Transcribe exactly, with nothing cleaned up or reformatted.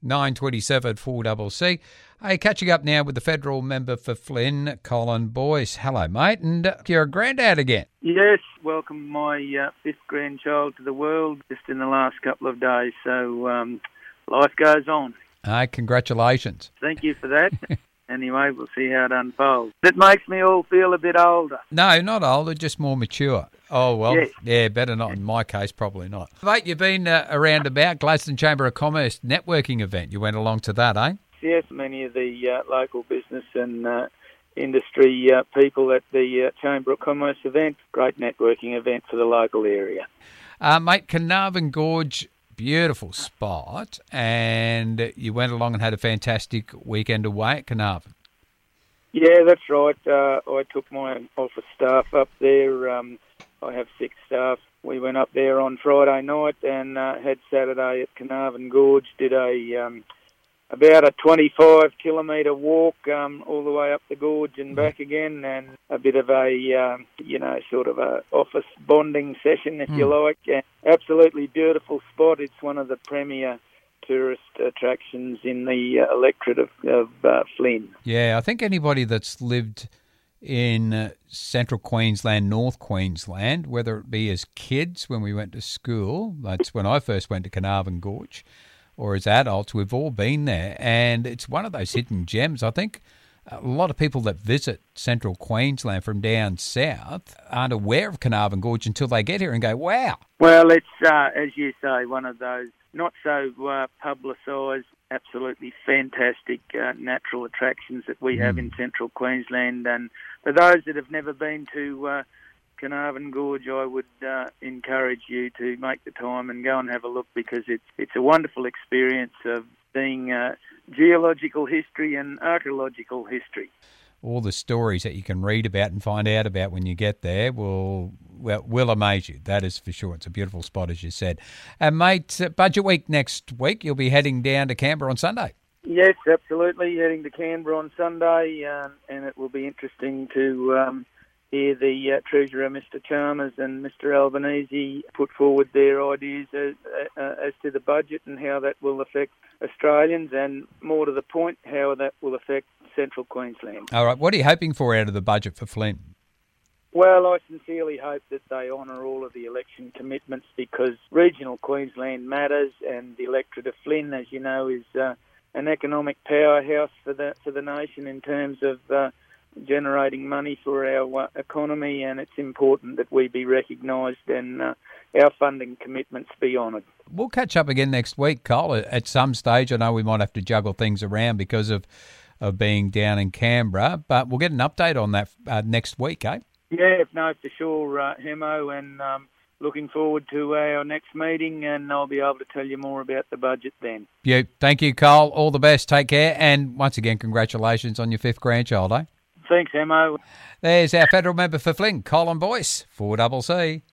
nine twenty-seven four C C. Hey, catching up now with the federal member for Flynn, Colin Boyce. Hello, mate, and uh, you're a granddad again. Yes, welcome my uh, fifth grandchild to the world just in the last couple of days. So um, life goes on. Hey, congratulations. Thank you for that. Anyway, we'll see how it unfolds. It makes me all feel a bit older. No, not older, just more mature. Oh, well, yes. Yeah, better not. In my case, probably not. Mate, you've been uh, around about Gladstone Chamber of Commerce networking event. You went along to that, eh? Yes, many of the uh, local business and uh, industry uh, people at the uh, Chamber of Commerce event. Great networking event for the local area. Uh, mate, Carnarvon Gorge, beautiful spot, and you went along and had a fantastic weekend away at Carnarvon. Yeah, that's right. Uh, I took my office staff up there. Um, I have six staff. We went up there on Friday night and uh, had Saturday at Carnarvon Gorge, did a... Um, about a twenty-five kilometre walk um, all the way up the gorge and back again, and a bit of a, um, you know, sort of a office bonding session, if mm. you like. And absolutely beautiful spot. It's one of the premier tourist attractions in the uh, electorate of, of uh, Flynn. Yeah, I think anybody that's lived in uh, central Queensland, North Queensland, whether it be as kids when we went to school, that's when I first went to Carnarvon Gorge, or as adults, we've all been there, and it's one of those hidden gems. I think a lot of people that visit central Queensland from down south aren't aware of Carnarvon Gorge until they get here and go, wow. Well, it's, uh, as you say, one of those not so uh, publicised, absolutely fantastic uh, natural attractions that we mm. have in central Queensland. And for those that have never been to uh, Carnarvon Gorge, I would uh, encourage you to make the time and go and have a look, because it's it's a wonderful experience of seeing uh, geological history and archaeological history. All the stories that you can read about and find out about when you get there will will, will amaze you, that is for sure. It's a beautiful spot, as you said. And, mate, uh, Budget Week next week, you'll be heading down to Canberra on Sunday. Yes, absolutely, heading to Canberra on Sunday, uh, and it will be interesting to... Um, Here, the uh, Treasurer, Mister Chalmers, and Mister Albanese put forward their ideas as, uh, as to the budget and how that will affect Australians, and more to the point, how that will affect central Queensland. All right, what are you hoping for out of the budget for Flynn? Well, I sincerely hope that they honour all of the election commitments, because regional Queensland matters, and the electorate of Flynn, as you know, is uh, an economic powerhouse for the for the nation in terms of Uh, generating money for our uh, economy, and it's important that we be recognised and uh, our funding commitments be honoured. We'll catch up again next week, Cole, at some stage. I know we might have to juggle things around because of, of being down in Canberra, but we'll get an update on that uh, next week, eh? Yeah, no, for sure, uh, Hemo, and um, looking forward to our next meeting, and I'll be able to tell you more about the budget then. Yeah, thank you, Cole. All the best. Take care, and once again, congratulations on your fifth grandchild, eh? Thanks, Emmo. There's our federal member for Flynn, Colin Boyce, four C C.